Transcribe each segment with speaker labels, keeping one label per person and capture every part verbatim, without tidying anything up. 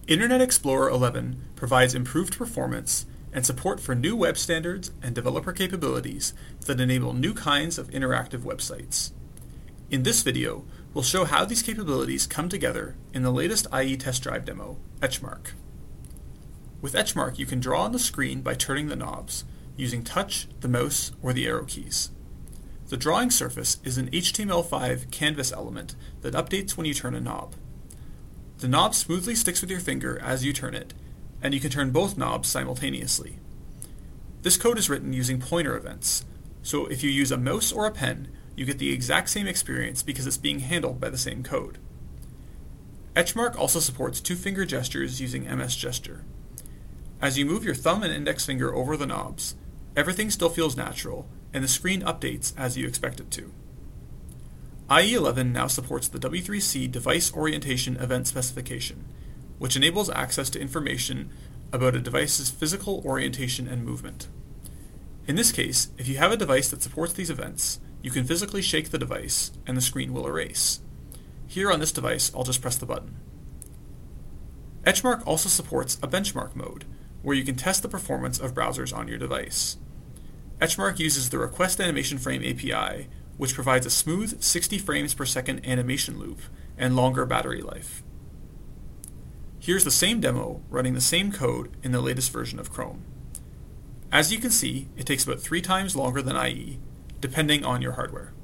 Speaker 1: Internet Explorer eleven provides improved performance and support for new web standards and developer capabilities that enable new kinds of interactive websites. In this video, we'll show how these capabilities come together in the latest I E Test Drive demo, Etchmark. With Etchmark, you can draw on the screen by turning the knobs, using touch, the mouse, or the arrow keys. The drawing surface is an H T M L five canvas element that updates when you turn a knob. The knob smoothly sticks with your finger as you turn it, and you can turn both knobs simultaneously. This code is written using pointer events, so if you use a mouse or a pen, you get the exact same experience because it's being handled by the same code. Etchmark also supports two-finger gestures using M S Gesture. As you move your thumb and index finger over the knobs, everything still feels natural, and the screen updates as you expect it to. I E eleven now supports the W three C Device Orientation Event Specification, which enables access to information about a device's physical orientation and movement. In this case, if you have a device that supports these events, you can physically shake the device, and the screen will erase. Here on this device, I'll just press the button. Etchmark also supports a benchmark mode, where you can test the performance of browsers on your device. Etchmark uses the Request Animation Frame A P I, which provides a smooth sixty frames per second animation loop and longer battery life. Here's the same demo running the same code in the latest version of Chrome. As you can see, it takes about three times longer than I E, depending on your hardware.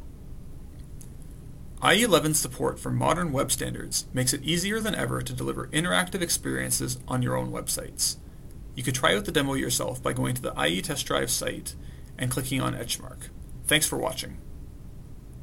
Speaker 1: I E eleven's support for modern web standards makes it easier than ever to deliver interactive experiences on your own websites. You can try out the demo yourself by going to the I E Test Drive site and clicking on Etchmark. Thanks for watching.